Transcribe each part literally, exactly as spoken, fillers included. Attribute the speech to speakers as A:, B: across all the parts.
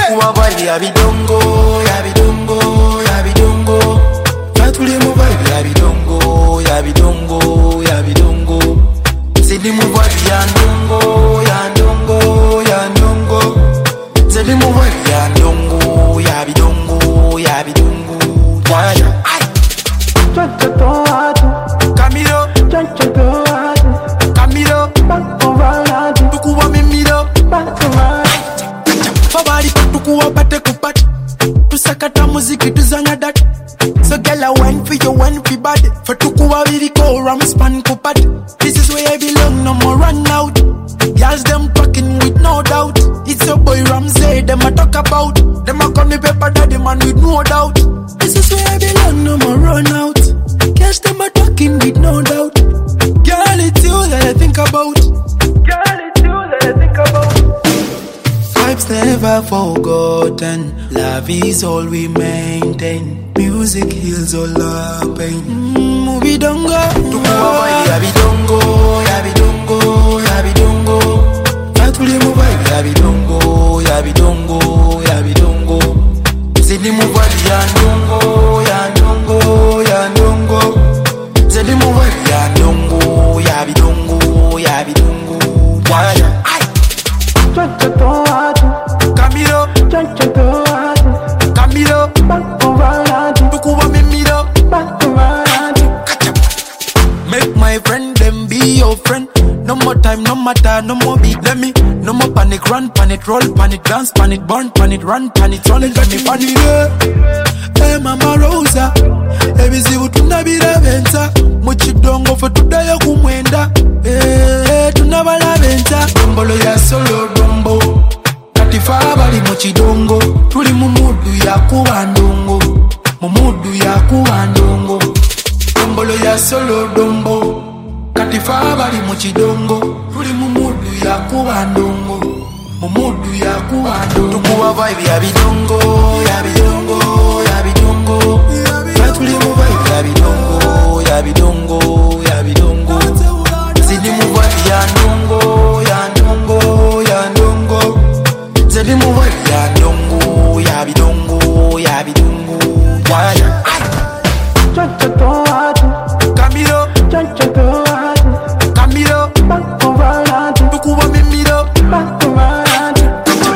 A: Tukuwa vibe ya bidongo, ya bidongo, ya bidongo. Fatuli mu vibe ya bidongo, ya bidongo, ya bidongo. Zedi mu vibe ya ndongo, ya ndongo, ya ndongo. Zedi mu vibe ya ndongo, ya bidongo, ya bidongo. Waya.
B: Chancha toatu,
A: Camilo,
B: chancha toatu,
A: Camilo,
B: banko valatu,
A: tukuwa mimilo,
B: banko valatu.
A: fabari tukuwa bate kupati. Tusakata muziki tuzanya dati. So girl I wine for you, wine for body. For tukuwa viriko ram span kupati. This is where I belong, no more run out. Girls them talking with no doubt. It's your boy Ramsey, them a talk about. Them a call me paper daddy man with no doubt. This is where I belong, no more run out. Girls them a talking with no doubt. Girl it's you that I think about.
B: Girl, it's you that I think about.
A: Vibes never forgotten. Love is all we maintain. Music heals all our pain. Mm, movie don't go. Tukuwa vibe ya bidongo, ya bidongo, ya bidongo. Fatuli mu vibe ya bidongo, ya bidongo, ya bidongo. Zedi mu vibe ya ndongo, ya ndongo, ya ndongo. Zedi mu vibe ya ndongo, ya bidongo, ya bidongo. Waya.
B: Chancha toatu,
A: Camilo,
B: chancha toatu,
A: Camilo,
B: banko valatu,
A: tukuwa mimilo.
B: banko valatu.
A: Make my friend them be your friend. No more time, no matter, no more beat. Let me, no more panic, run, panic, roll, panic, dance, panic, burn, panic, run, panic, run, let me panic. Hey Mama Rosa, ebizi butunabira benta. Muchidongo fe tudaya kumwenda. Hey, tunabala benta. Dombolo ya solo dombo. Katifa bali muchidongo. Tuli mumudu ya kuwa ndongo. Mumudu ya kuwa ndongo. Dombolo ya solo dombo. Katifa bali muchidongo. Tuli mumudu ya kuwa ndongo. Mumudu ya kuwa ndongo. Tukuwa vibe ya bidongo, ya bidongo, ya bidongo. Fatuli mu vibe ya bidongo, ya bidongo, ya bidongo. Zidi mu vibe ya ndongo, ya ndongo, ya ndongo. Zidi mu vibe ya ndongo, ya bidongo, ya bidongo. Waya.
B: Chancha toatu,
A: Camilo,
B: chancha toatu,
A: Camilo,
B: banko valatu,
A: tukuwa mimilo.
B: banko valatu.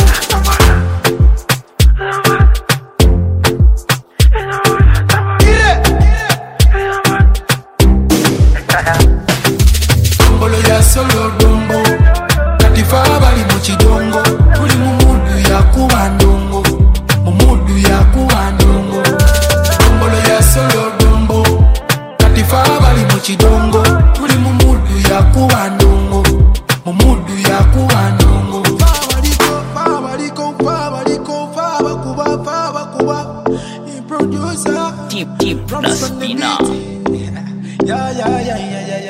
A: Dombolo ya solo dombo. Katifa bali muchidongo. Tuli mumudu ya kuwa ndongo. Mumudu ya kuwa ndongo. Dombolo ya solo dombo. Katifa bali muchidongo. Tuli mumudu ya kuwa ndongo. Mumudu ya kuwa ndongo. Fabariko, fabariko, fabariko, fabakuba, fabakuba. Producer.
C: Deep, deep, plus, Pina.
A: Yeah, yeah, yeah, yeah, yeah.